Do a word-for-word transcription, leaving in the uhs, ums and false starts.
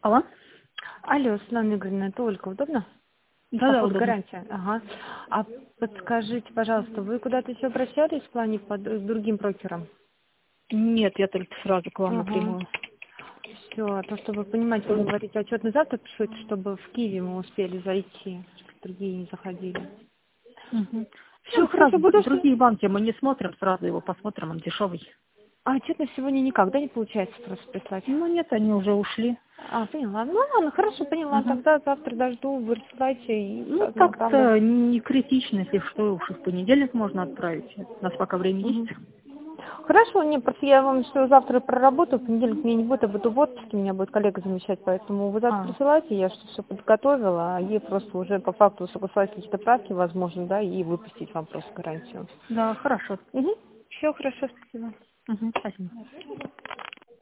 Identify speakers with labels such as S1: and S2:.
S1: Алло?
S2: Алло, Светлана Игоревна, это Ольга, удобно?
S1: Да,
S2: По
S1: да,
S2: поводу
S1: удобно.
S2: гарантии. Ага. А подскажите, пожалуйста, вы куда-то еще обращались в плане под с другим брокером?
S1: Нет, я только сразу к вам
S2: Ага.
S1: напрямую.
S2: Все, а то, чтобы понимать, вы говорите, отчет на завтра пришлете, чтобы в Киеве мы успели зайти, чтобы другие не заходили.
S1: Угу.
S2: Все,
S1: Все,
S2: хорошо,
S1: сразу,
S2: буду
S1: д-
S2: ждать.
S1: другие банки мы не смотрим, сразу его посмотрим, он дешевый.
S2: А отчет на сегодня никак, да, не получается просто прислать?
S1: Ну нет, они уже ушли.
S2: А, поняла. Ну ладно, хорошо, поняла.
S1: Угу.
S2: Тогда завтра дожду, вы рассылайте и
S1: Ну,
S2: сразу направлю.
S1: так-то не критично, если что, уж и в понедельник можно отправить. У нас пока время есть.
S2: Мгм. Хорошо, не, просто я вам что завтра проработаю, в понедельник меня не будет, я буду в отпуске, меня будет коллега замещать, поэтому вы завтра
S1: А,
S2: присылайте, я что все подготовила, а ей просто уже по факту согласовать какие-то правки, возможно, да, и выпустить вам просто гарантию.
S1: да, хорошо.
S2: Угу. Все, хорошо, спасибо.
S1: Угу, спасибо.